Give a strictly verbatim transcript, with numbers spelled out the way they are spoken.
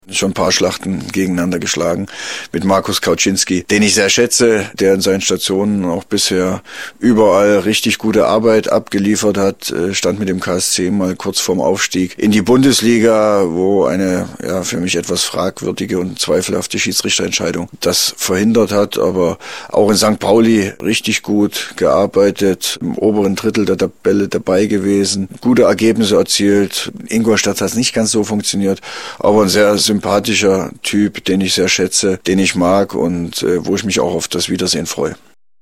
Schon ein paar Schlachten gegeneinander geschlagen mit Markus Kauczynski, den ich sehr schätze, der in seinen Stationen auch bisher überall richtig gute Arbeit abgeliefert hat, stand mit dem K S C mal kurz vorm Aufstieg in die Bundesliga, wo eine ja für mich etwas fragwürdige und zweifelhafte Schiedsrichterentscheidung das verhindert hat, aber auch in Sankt Pauli richtig gut gearbeitet, im oberen Drittel der Tabelle dabei gewesen, gute Ergebnisse erzielt. In Ingolstadt hat es nicht ganz so funktioniert, aber ein sehr sympathischer Typ, den ich sehr schätze, den ich mag und äh, wo ich mich auch auf das Wiedersehen freue.